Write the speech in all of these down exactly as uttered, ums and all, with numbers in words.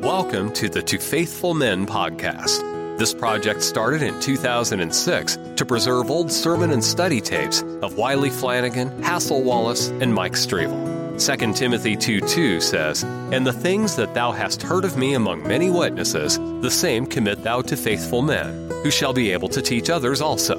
Welcome to the To Faithful Men podcast. This project started in two thousand six to preserve old sermon and study tapes of Wiley Flanagan, Hassel Wallace, and Mike Stravel. Second Timothy two two says, "And the things that thou hast heard of me among many witnesses, the same commit thou to faithful men, who shall be able to teach others also."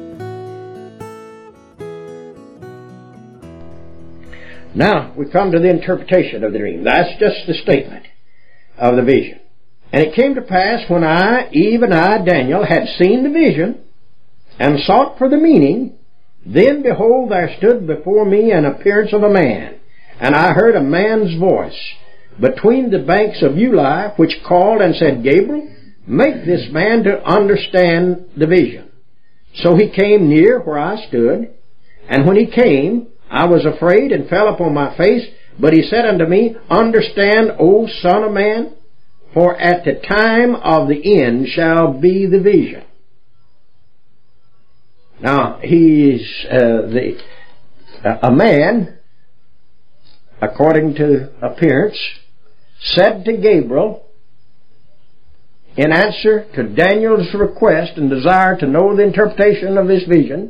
Now, we come to the interpretation of the dream. That's just the statement of the vision. "And it came to pass, when I, even I, Daniel, had seen the vision, and sought for the meaning, then behold, there stood before me an appearance of a man, and I heard a man's voice between the banks of Ulai, which called and said, Gabriel, make this man to understand the vision. So he came near where I stood, and when he came, I was afraid and fell upon my face. But he said unto me, Understand, O son of man, for at the time of the end shall be the vision." Now, he's uh, the uh, a man, according to appearance, said to Gabriel, in answer to Daniel's request and desire to know the interpretation of this vision,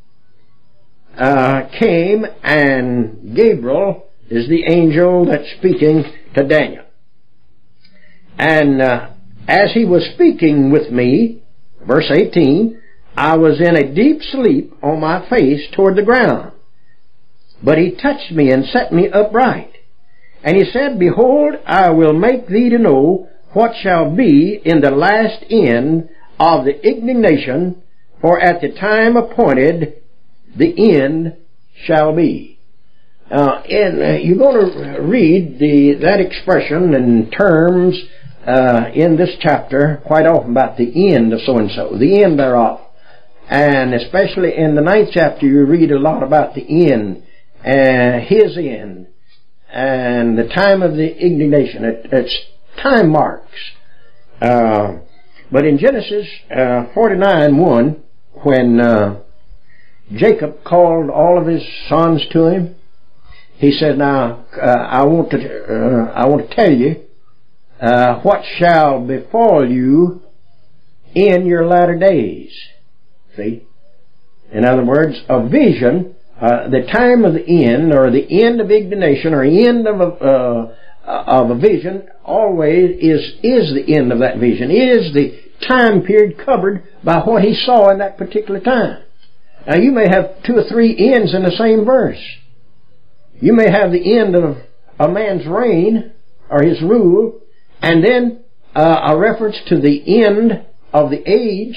uh, came, and Gabriel is the angel that's speaking to Daniel. And uh, as he was speaking with me, verse eighteen, I was in a deep sleep on my face toward the ground. But he touched me and set me upright. And he said, Behold, I will make thee to know what shall be in the last end of the indignation, for at the time appointed the end shall be. Uh, and uh, you're going to read the that expression and terms uh, in this chapter quite often about the end of so-and-so, the end thereof. And especially in the ninth chapter, you read a lot about the end, uh, his end, and the time of the indignation. It, it's time marks. Uh, but in Genesis uh, forty-nine one, when uh, Jacob called all of his sons to him, he said, "Now uh, I want to uh, I want to tell you uh, what shall befall you in your latter days." See, in other words, a vision, uh, the time of the end, or the end of indignation, or end of a uh, of a vision, always is is the end of that vision. It is the time period covered by what he saw in that particular time. Now, you may have two or three ends in the same verse. You may have the end of a man's reign or his rule, and then uh, a reference to the end of the age,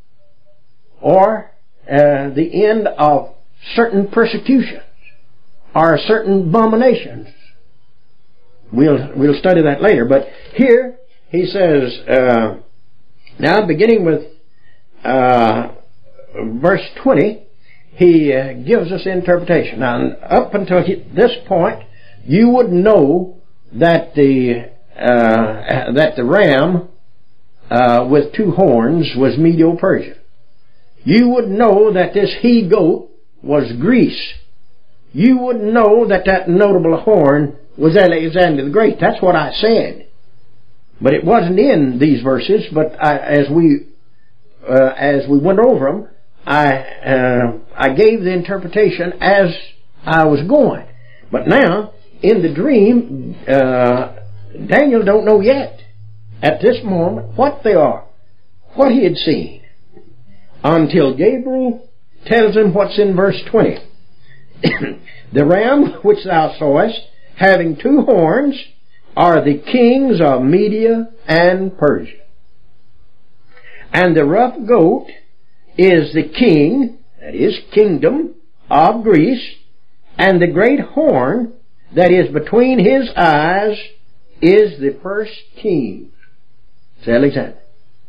or uh, the end of certain persecutions or certain abominations. We'll we'll study that later. But here he says, uh, now beginning with uh, verse twenty. He uh, gives us interpretation. Now, up until he, this point, you would know that the uh, that the ram uh, with two horns was Medo-Persia. You would know that this he-goat was Greece. You would know that that notable horn was Alexander the Great. That's what I said. But it wasn't in these verses. But I, as we uh, as we went over them, I uh, I gave the interpretation as I was going. But now, in the dream, uh, Daniel don't know yet, at this moment, what they are, what he had seen, until Gabriel tells him what's in verse twenty. The ram which thou sawest, having two horns, are the kings of Media and Persia. And the rough goat is the king, that is, kingdom of Greece, and the great horn that is between his eyes is the first king. It's Alexander.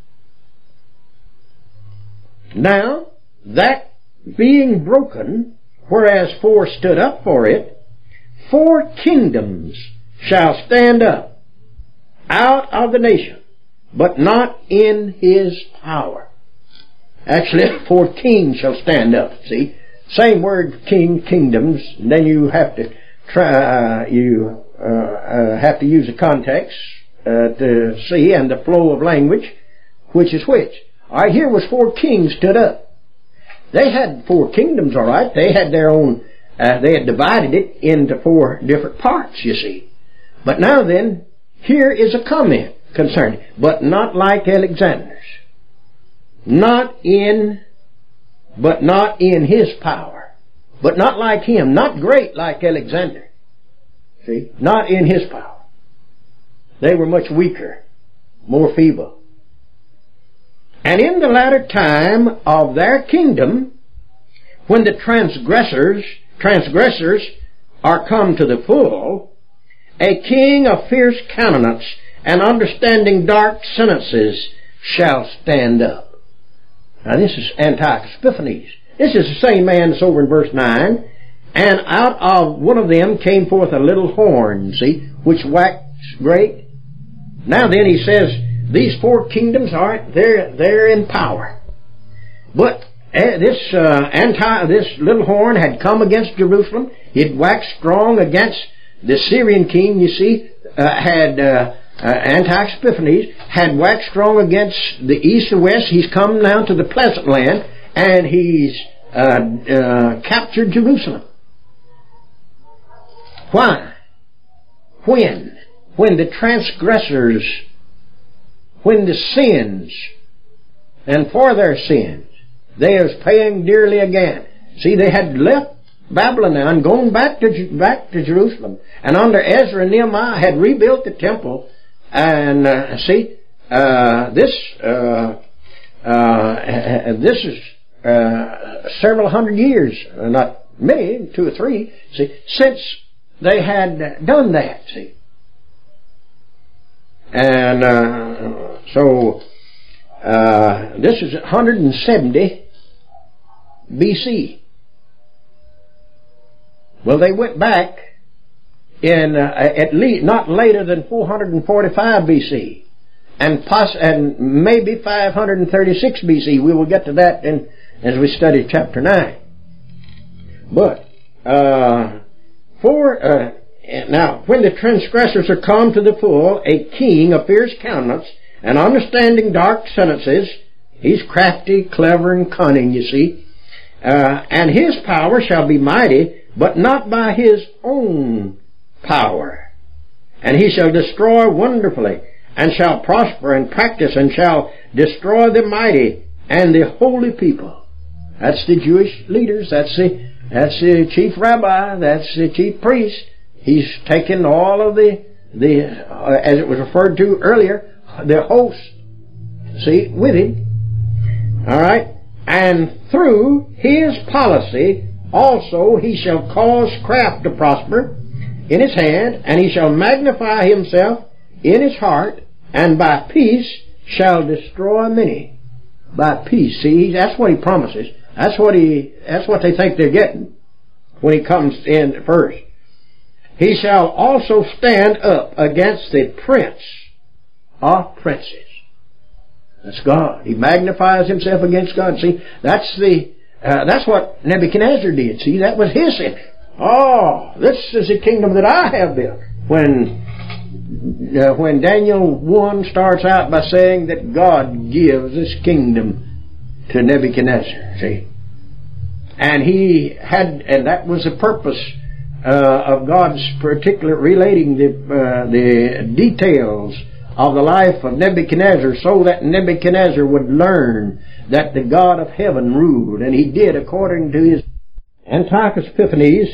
Now, that being broken, whereas four stood up for it, four kingdoms shall stand up out of the nation, but not in his power. Actually, four kings shall stand up. See, same word, king, kingdoms. And then you have to try. Uh, you uh, uh, have to use a context uh, to see, and the flow of language, which is which. All right, here was four kings stood up. They had four kingdoms, all right. They had their own, uh, they had divided it into four different parts, you see. But now then, here is a comment concerning, but not like Alexander's. Not in, but not in his power. But not like him. Not great like Alexander. See? Not in his power. They were much weaker, more feeble. And in the latter time of their kingdom, when the transgressors, transgressors are come to the full, a king of fierce countenance and understanding dark sentences shall stand up. Now this is Antiochus Epiphanes. This is the same man that's over in verse nine. And out of one of them came forth a little horn, see, which waxed great. Now then he says, these four kingdoms, all right, they're, they're in power. But uh, this uh, anti, this little horn had come against Jerusalem. It waxed strong against the Syrian king, you see, uh, had uh, uh, Antiochus Epiphanes, had waxed strong against the east and west. He's come now to the pleasant land, and he's uh, uh, captured Jerusalem. Why? When? When the transgressors, when the sins, and for their sins, they is paying dearly again. See, they had left Babylon now and gone back to back to Jerusalem, and under Ezra and Nehemiah had rebuilt the temple. And uh, see, uh, this uh, uh, this is uh, several hundred years, uh, not many, two or three. See, since they had done that. See, and uh, so uh, this is one hundred seventy B C. Well, they went back in uh, at least not later than four hundred forty-five B C, and poss- and maybe five hundred thirty-six B C. We will get to that in, as we study chapter nine. But uh, for uh, now, when the transgressors are come to the full, a king of fierce countenance and understanding dark sentences, he's crafty, clever, and cunning. You see, uh, and his power shall be mighty, but not by his own power. And he shall destroy wonderfully, and shall prosper and practice, and shall destroy the mighty and the holy people. That's the Jewish leaders. That's the that's the chief rabbi. That's the chief priest. He's taken all of the the uh, as it was referred to earlier, the host. See, with him. All right, and through his policy also he shall cause craft to prosper in his hand, and he shall magnify himself in his heart, and by peace shall destroy many. By peace. See, that's what he promises. That's what he, that's what they think they're getting when he comes in first. He shall also stand up against the prince of princes. That's God. He magnifies himself against God. See, that's the, uh, that's what Nebuchadnezzar did. See, that was his sin. Oh, this is the kingdom that I have built. When uh, when Daniel one starts out by saying that God gives this kingdom to Nebuchadnezzar, see, and he had, and that was the purpose uh, of God's particular relating the uh, the details of the life of Nebuchadnezzar, so that Nebuchadnezzar would learn that the God of heaven ruled, and he did according to his. Antiochus Epiphanes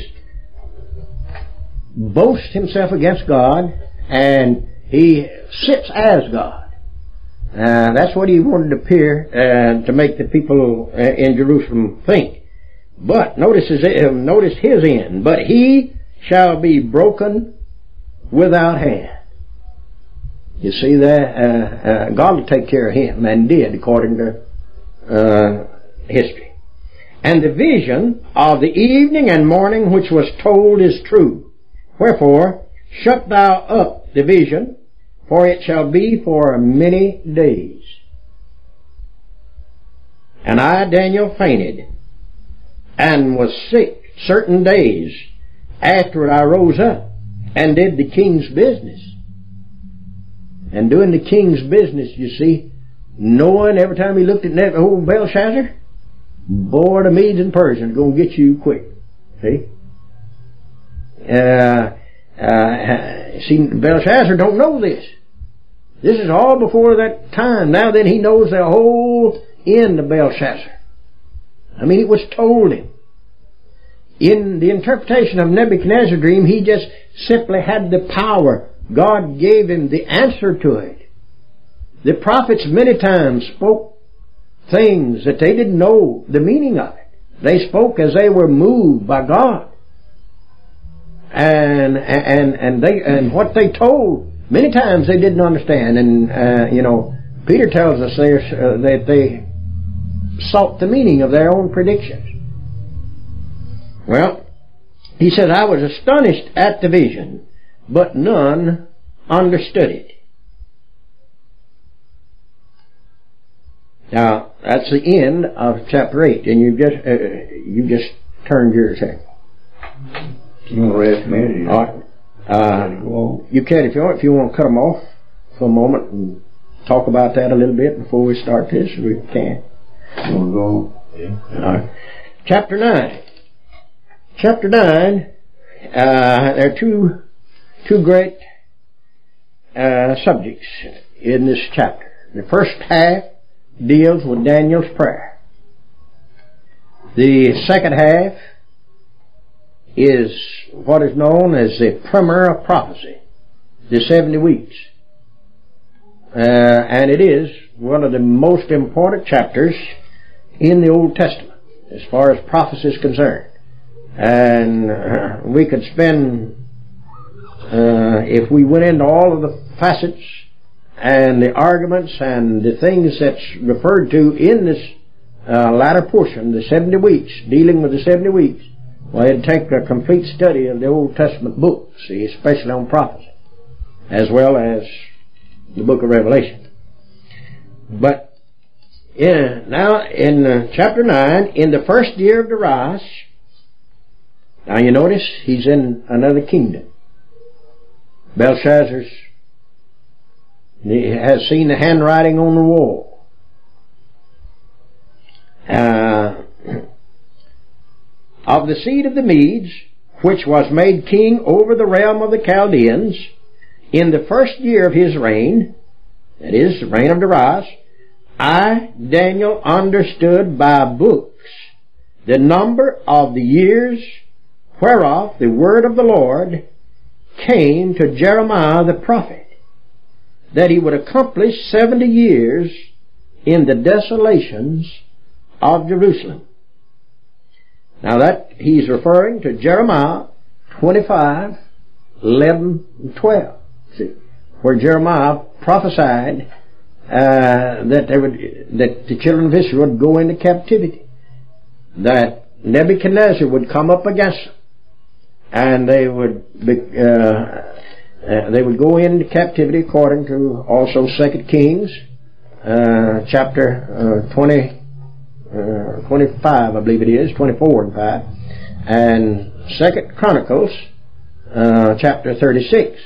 boasts himself against God, and he sits as God. Uh, that's what he wanted to appear uh, to make the people uh, in Jerusalem think. But notice his, uh, notice his end. But he shall be broken without hand. You see that? Uh, uh, God will take care of him, and did, according to uh, history. And the vision of the evening and morning which was told is true. Wherefore, shut thou up the vision, for it shall be for many days. And I, Daniel, fainted, and was sick certain days. After I rose up, and did the king's business. and doing the king's business, you see, knowing every time he looked at that old Belshazzar, boy, the Medes and Persians are going to get you quick. See? Uh, uh, see, Belshazzar don't know this. This is all before that time. Now then he knows the whole end of Belshazzar. I mean, it was told him. In the interpretation of Nebuchadnezzar's dream, he just simply had the power. God gave him the answer to it. The prophets many times spoke things that they didn't know the meaning of it. They spoke as they were moved by God. And and and they and what they told, many times they didn't understand. And uh, you know, Peter tells us there uh, that they sought the meaning of their own predictions. Well, he said, I was astonished at the vision, but none understood it. Now, that's the end of chapter eight, and you've just, uh, you've just turned yours here. You want to rest a minute? All right. Uh, you can if you want. If you want to cut them off for a moment and talk about that a little bit before we start this, we can. You want to go? Yeah. All right. Chapter nine. Chapter nine. Uh, there are two two great uh, subjects in this chapter. The first half deals with Daniel's prayer. The second half is what is known as the primer of prophecy, the seventy weeks. Uh, and it is one of the most important chapters in the Old Testament as far as prophecy is concerned. And uh, we could spend, uh, if we went into all of the facets and the arguments and the things that's referred to in this uh, latter portion, the seventy weeks, dealing with the seventy weeks, well, it'd take a complete study of the Old Testament books, see, especially on prophecy, as well as the book of Revelation. But in, now in uh, chapter nine, in the first year of Darius, now you notice he's in another kingdom. Belshazzar's he has seen the handwriting on the wall. Uh, of the seed of the Medes, which was made king over the realm of the Chaldeans, in the first year of his reign, that is, the reign of Darius, I, Daniel, understood by books the number of the years whereof the word of the Lord came to Jeremiah the prophet, that he would accomplish seventy years in the desolations of Jerusalem. Now that he's referring to Jeremiah twenty-five, eleven, and twelve. See, where Jeremiah prophesied uh, that they would, that the children of Israel would go into captivity, that Nebuchadnezzar would come up against them, and they would be, uh, uh, they would go into captivity according to also Second Kings uh, chapter uh, twenty. Uh, twenty-five, I believe it is, twenty-four and five, and Second Chronicles, uh, chapter thirty-six.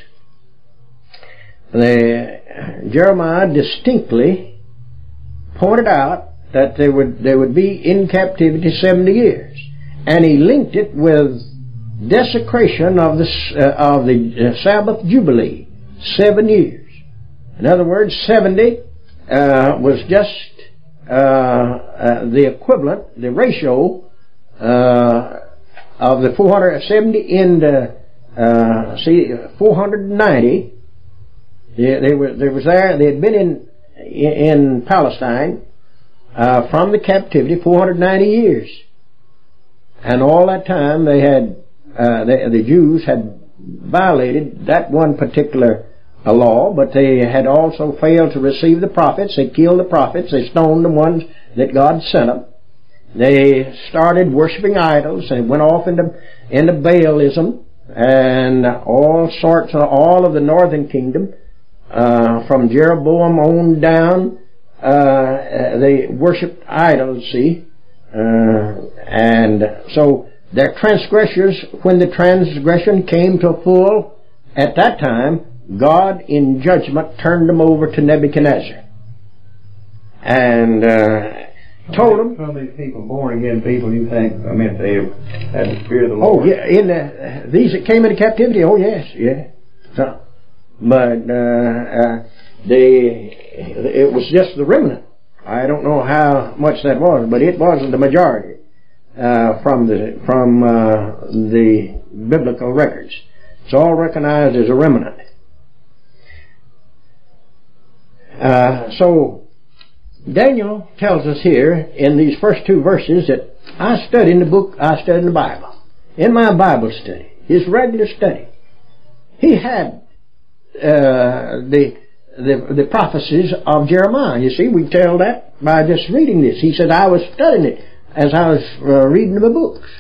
The, Jeremiah distinctly pointed out that they would they would be in captivity seventy years, and he linked it with desecration of the uh, of the uh, Sabbath Jubilee, seven years. In other words, seventy uh, was just Uh, uh, the equivalent, the ratio uh, of the four hundred seventy in the uh, see four hundred ninety. They, they were they was there. They had been in in Palestine uh, from the captivity four hundred ninety years, and all that time they had uh, they, the Jews had violated that one particular a law, but they had also failed to receive the prophets. They killed the prophets. They stoned the ones that God sent them. They started worshiping idols and went off into into Baalism and all sorts of all of the northern kingdom, uh, from Jeroboam on down. Uh, they worshipped idols. See, uh, and so their transgressors, when the transgression came to a full, at that time, God in judgment turned them over to Nebuchadnezzar. And uh, told them... Some of these people, born again people, you think, I mean, they had the fear of the Lord. Oh, yeah, in the, these that came into captivity, oh yes, yeah. So, but uh, uh, they, it was just the remnant. I don't know how much that was, but it wasn't the majority uh, from the from uh, the biblical records. It's all recognized as a remnant. Uh, so Daniel tells us here in these first two verses that I study in the book, I study in the Bible. In my Bible study, his regular study, he had uh, the The, the prophecies of Jeremiah. You see, we tell that by just reading this. He said, I was studying it as I was uh, reading the books.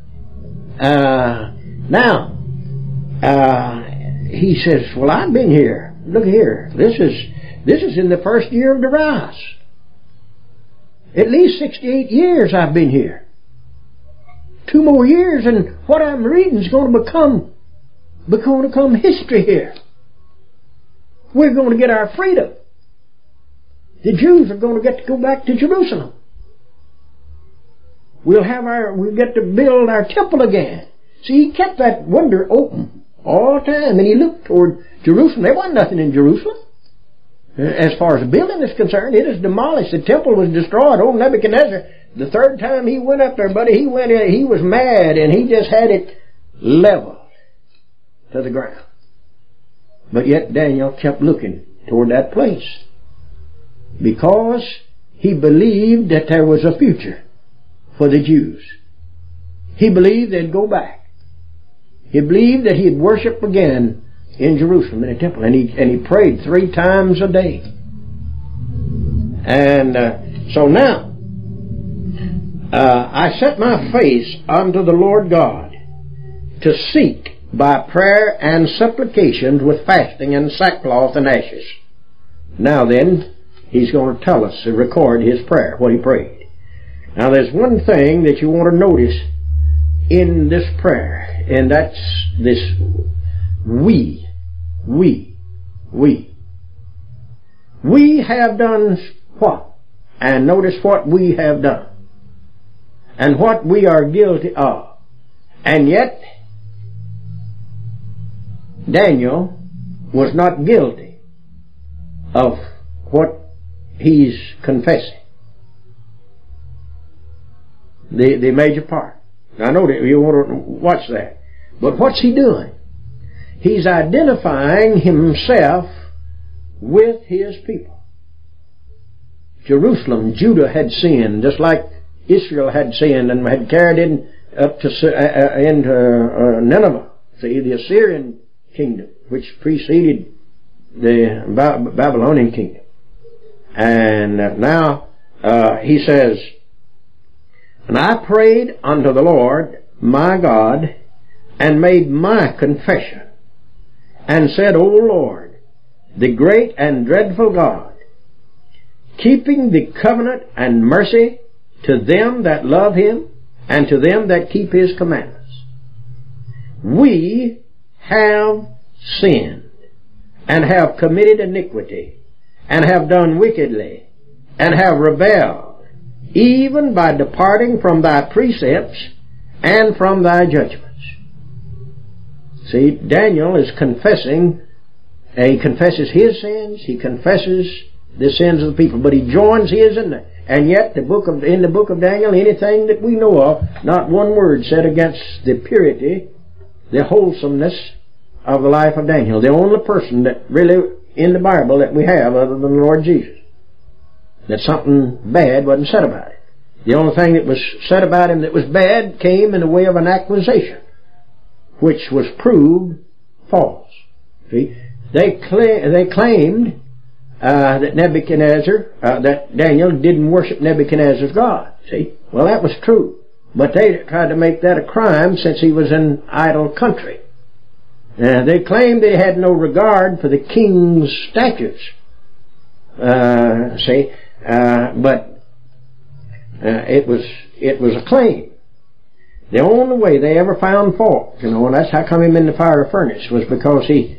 Uh, now, uh, he says, well, I've been here. Look here. This is, this is in the first year of Darius. At least sixty-eight years I've been here. Two more years and what I'm reading is going to become, going to become history here. We're going to get our freedom. The Jews are going to get to go back to Jerusalem. We'll have our, we'll get to build our temple again. See, he kept that window open all the time, and he looked toward Jerusalem. There wasn't nothing in Jerusalem. As far as the building is concerned, it is demolished. The temple was destroyed. Old Nebuchadnezzar, the third time he went up there, buddy, he went in, he was mad, and he just had it leveled to the ground. But yet Daniel kept looking toward that place because he believed that there was a future for the Jews. He believed they'd go back. He believed that he'd worship again in Jerusalem in the temple, and he and he prayed three times a day. And uh, so now uh, I set my face unto the Lord God to seek by prayer and supplications with fasting and sackcloth and ashes. Now then, he's going to tell us to record his prayer, what he prayed. Now there's one thing that you want to notice in this prayer, and that's this we, we, we. We have done what? And notice what we have done. And what we are guilty of. And yet, Daniel was not guilty of what he's confessing. The, the major part. I know that you want to watch that. But what's he doing? He's identifying himself with his people. Jerusalem, Judah had sinned, just like Israel had sinned and had carried in up to uh, into uh, Nineveh. See, the Assyrian kingdom, which preceded the Babylonian kingdom. And now uh, he says, and I prayed unto the Lord my God, and made my confession, and said, O Lord, the great and dreadful God, keeping the covenant and mercy to them that love him, and to them that keep his commandments. We have sinned, and have committed iniquity, and have done wickedly, and have rebelled, even by departing from thy precepts and from thy judgments. See, Daniel is confessing, uh, he confesses his sins, he confesses the sins of the people, but he joins his in there. And yet, the book of, in the book of Daniel, anything that we know of, not one word said against the purity, the wholesomeness of the life of Daniel. The only person that really, in the Bible, that we have other than the Lord Jesus, that something bad wasn't said about it. The only thing that was said about him that was bad came in the way of an accusation, which was proved false. See, they cla- they claimed uh, that Nebuchadnezzar, uh, that Daniel didn't worship Nebuchadnezzar's God. See, well, that was true, but they tried to make that a crime since he was in idol country. Uh, they claimed they had no regard for the king's statutes. Uh, see, uh, but uh, it was it was a claim. The only way they ever found fault, you know, and that's how come him in the fire furnace, was because he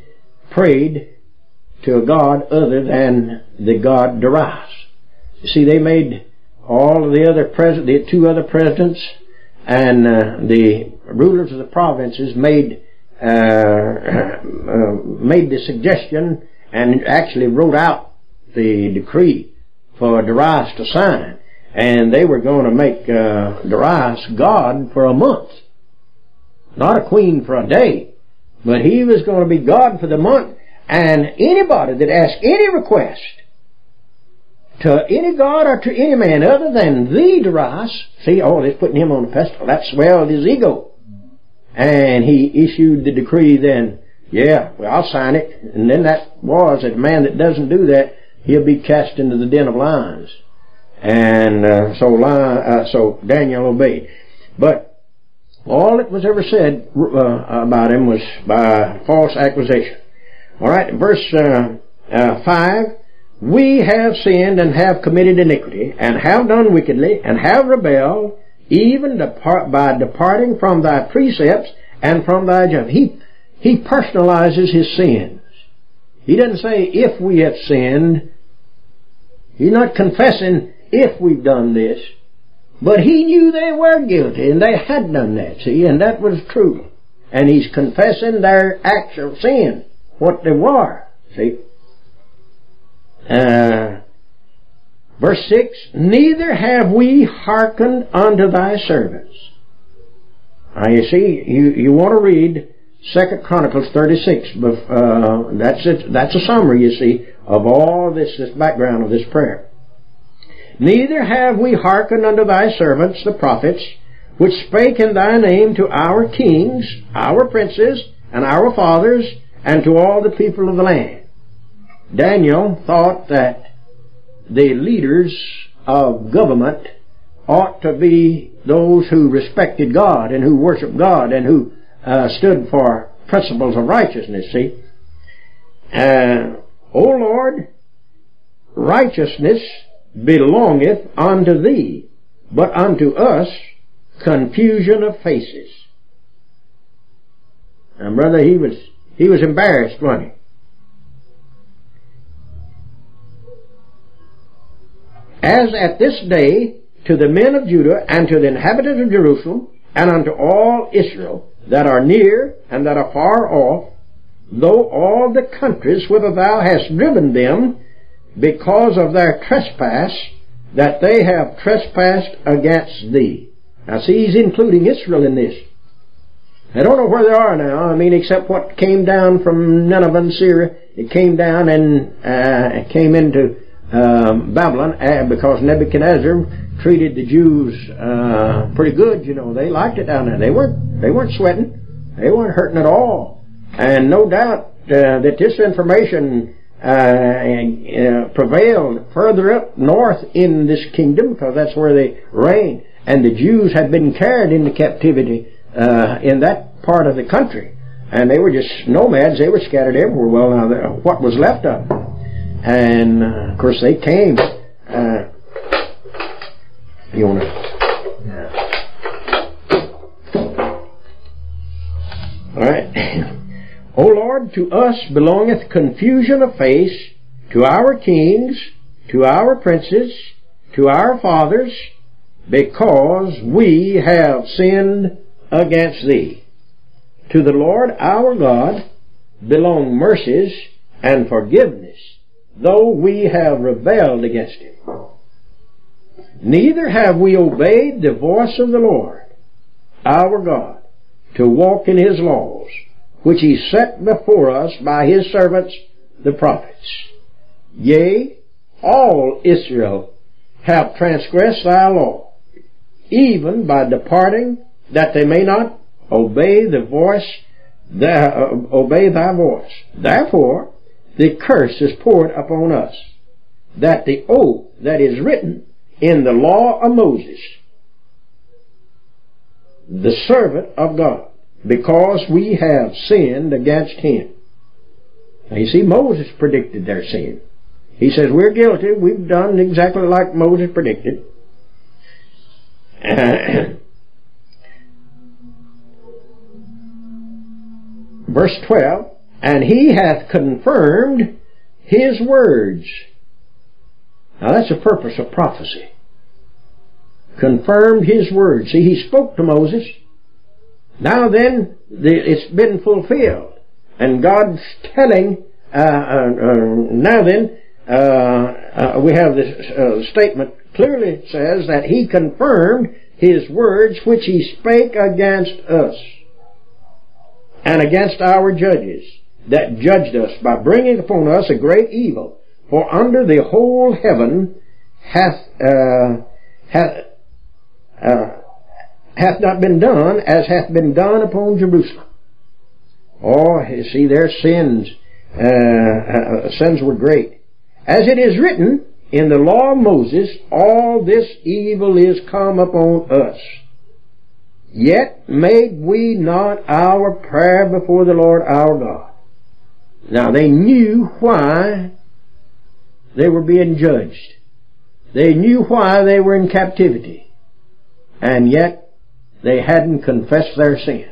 prayed to a god other than the god Darius. You see, they made all of the other president, the two other presidents, and uh, the rulers of the provinces made uh, uh, made the suggestion and actually wrote out the decree for Darius to sign. And they were going to make uh, Darius God for a month. Not a queen for a day, but he was going to be God for the month. And anybody that asked any request to any god or to any man other than the Darius, see, oh, they're putting him on the pedestal. That swelled his ego. And he issued the decree then, yeah, well, I'll sign it. And then that was that a man that doesn't do that, he'll be cast into the den of lions. And uh, so, uh, so Daniel obeyed. But all that was ever said uh, about him was by false accusation. All right, verse uh, uh, five. We have sinned and have committed iniquity, and have done wickedly, and have rebelled, even depart, by departing from thy precepts and from thy judgment. He, he personalizes his sins. He doesn't say, if we have sinned. He's not confessing, if we've done this. But he knew they were guilty, and they had done that, see, and that was true. And he's confessing their actual sin, what they were, see. Uh, verse six, neither have we hearkened unto thy servants. Now you see, you, you want to read Second Chronicles thirty-six. Uh, that's it, that's a summary, you see, of all this, this background of this prayer. Neither have we hearkened unto thy servants, the prophets, which spake in thy name to our kings, our princes, and our fathers, and to all the people of the land. Daniel thought that the leaders of government ought to be those who respected God and who worshiped God and who uh, stood for principles of righteousness, see. Uh, O Lord, righteousness belongeth unto thee, but unto us confusion of faces. And brother, he was he was embarrassed, wasn't he? As at this day, to the men of Judah and to the inhabitants of Jerusalem, and unto all Israel that are near and that are far off, though all the countries whither thou hast driven them, because of their trespass, that they have trespassed against thee. Now see, he's including Israel in this. I don't know where they are now, I mean, except what came down from Nineveh and Syria. It came down and uh, came into Um, Babylon, uh, because Nebuchadnezzar treated the Jews uh, pretty good. You know, they liked it down there. They weren't they weren't sweating, they weren't hurting at all. And no doubt uh, that this information uh, uh, prevailed further up north in this kingdom, because that's where they reigned. And the Jews had been carried into captivity uh, in that part of the country, and they were just nomads. They were scattered everywhere. Well, now what was left of them? And, uh, of course, they came. Uh, you want to... Yeah. All right. O Lord, to us belongeth confusion of face, to our kings, to our princes, to our fathers, because we have sinned against thee. To the Lord our God belong mercies and forgiveness, though we have rebelled against him. Neither have we obeyed the voice of the Lord, our God, to walk in his laws, which he set before us by his servants, the prophets. Yea, all Israel have transgressed thy law, even by departing, that they may not obey the voice, the, uh, obey thy voice. Therefore, the curse is poured upon us, that the oath that is written in the law of Moses, the servant of God, because we have sinned against him. Now you see, Moses predicted their sin. He says, we're guilty, we've done exactly like Moses predicted. Uh, verse twelve, and He hath confirmed His words. Now that's the purpose of prophecy. Confirmed His words. See, He spoke to Moses. Now then, the, it's been fulfilled. And God's telling, uh, uh, uh, now then, uh, uh, we have this uh, statement clearly says that He confirmed His words which He spake against us and against our judges that judged us by bringing upon us a great evil. For under the whole heaven hath, uh, hath, uh, hath not been done as hath been done upon Jerusalem. Oh, you see, their sins, uh, uh, sins were great. As it is written in the law of Moses, all this evil is come upon us. Yet made we not our prayer before the Lord our God. Now they knew why they were being judged. They knew why they were in captivity. And yet they hadn't confessed their sins.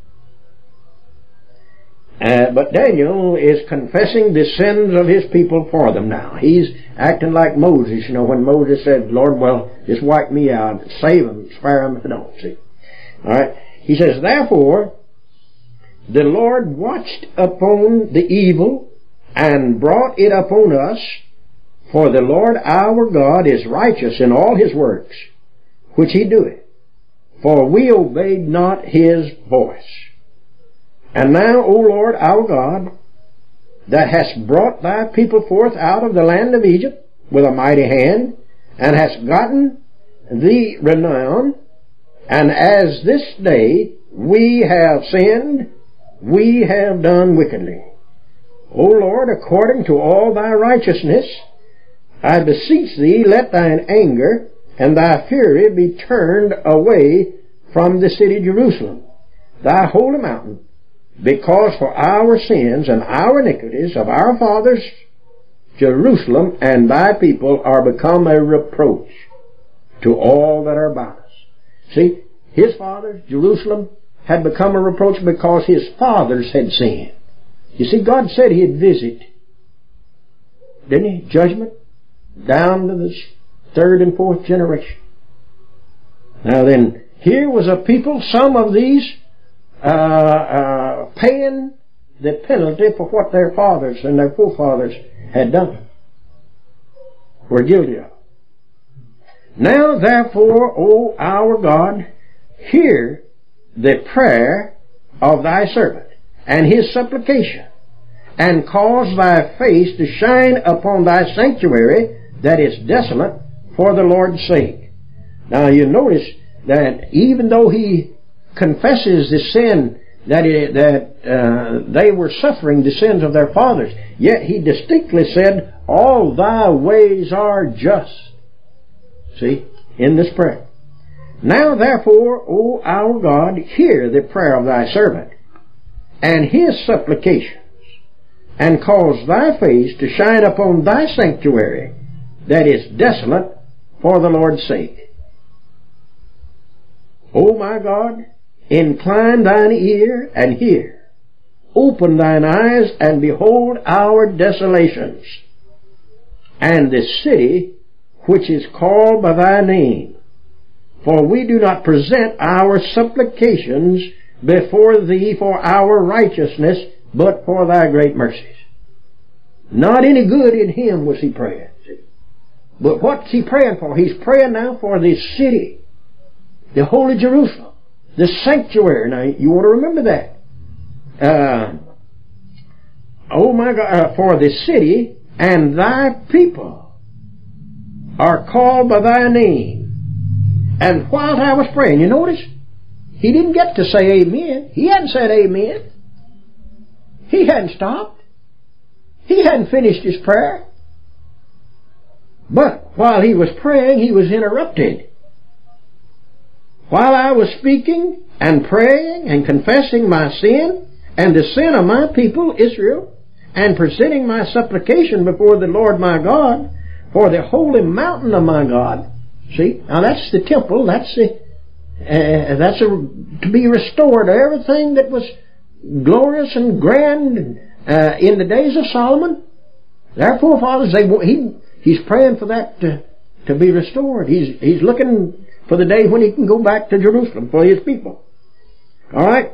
Uh, but Daniel is confessing the sins of his people for them now. He's acting like Moses, you know, when Moses said, Lord, well, just wipe me out, save them, spare them if they don't, see. Alright, he says, therefore, the Lord watched upon the evil and brought it upon us, for the Lord our God is righteous in all His works, which He doeth, for we obeyed not His voice. And now, O Lord our God, that hast brought Thy people forth out of the land of Egypt with a mighty hand, and hast gotten Thee renown, and as this day we have sinned, we have done wickedly. O Lord, according to all Thy righteousness, I beseech Thee, let Thine anger and Thy fury be turned away from the city Jerusalem, Thy holy mountain, because for our sins and our iniquities of our fathers, Jerusalem and Thy people are become a reproach to all that are about us. See, his fathers, Jerusalem, had become a reproach because his fathers had sinned. You see, God said He'd visit, didn't He? Judgment down to the third and fourth generation. Now then, here was a people, some of these uh, uh, paying the penalty for what their fathers and their forefathers had done, were guilty of. Now therefore, O our God, hear the prayer of Thy servant and his supplication, and cause Thy face to shine upon Thy sanctuary that is desolate for the Lord's sake. Now you notice that even though he confesses the sin that it, that uh, they were suffering the sins of their fathers, yet he distinctly said, all Thy ways are just. See, in this prayer. Now therefore, O our God, hear the prayer of Thy servant and his supplications, and cause Thy face to shine upon Thy sanctuary that is desolate for the Lord's sake. O my God, incline Thine ear and hear. Open Thine eyes and behold our desolations, and the city which is called by Thy name. For we do not present our supplications before Thee for our righteousness, but for Thy great mercies. Not any good in him was he praying. But what's he praying for? He's praying now for this city, the holy Jerusalem, the sanctuary. Now, you want to remember that. Uh, oh my God, uh, for the city and Thy people are called by Thy name. And while I was praying, you notice, he didn't get to say amen. He hadn't said amen. He hadn't stopped. He hadn't finished his prayer. But while he was praying, he was interrupted. While I was speaking and praying and confessing my sin and the sin of my people, Israel, and presenting my supplication before the Lord my God for the holy mountain of my God. See, now that's the temple. That's the uh, that's a, to be restored. Everything that was glorious and grand uh, in the days of Solomon? Their forefathers, they he he's praying for that to, to be restored. He's he's looking for the day when he can go back to Jerusalem for his people. All right.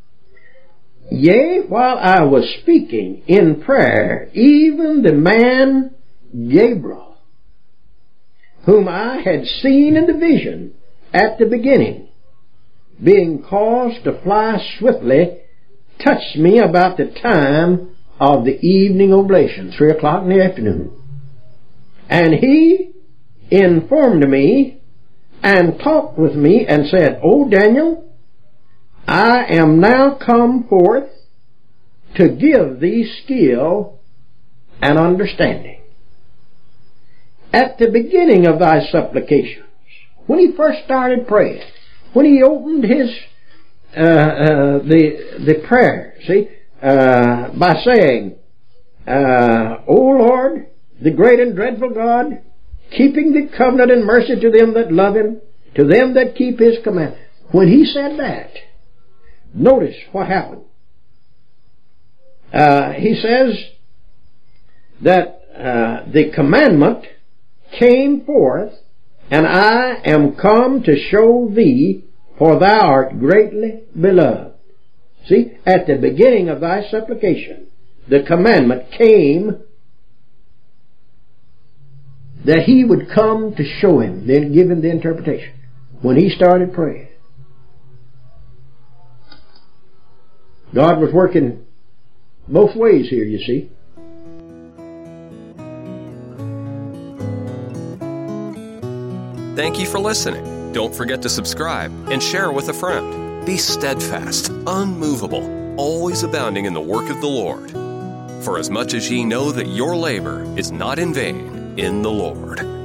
Yea, while I was speaking in prayer, even the man Gabriel, whom I had seen in the vision at the beginning, being caused to fly swiftly, touched me about the time of the evening oblation, three o'clock in the afternoon. And he informed me and talked with me and said, O Daniel, I am now come forth to give thee skill and understanding. At the beginning of thy supplications, when he first started praying, when he opened his uh, uh, the the prayer, see, uh, by saying, uh, O Lord, the great and dreadful God, keeping the covenant and mercy to them that love him, to them that keep his commandments. When he said that, notice what happened. Uh, he says that uh, the commandment came forth, and I am come to show thee, for thou art greatly beloved. See, at the beginning of thy supplication, the commandment came that he would come to show him, then give him the interpretation. When he started praying, God was working both ways here, you see. Thank you for listening. Don't forget to subscribe and share with a friend. Be steadfast, unmovable, always abounding in the work of the Lord. For as much as ye know that your labor is not in vain in the Lord.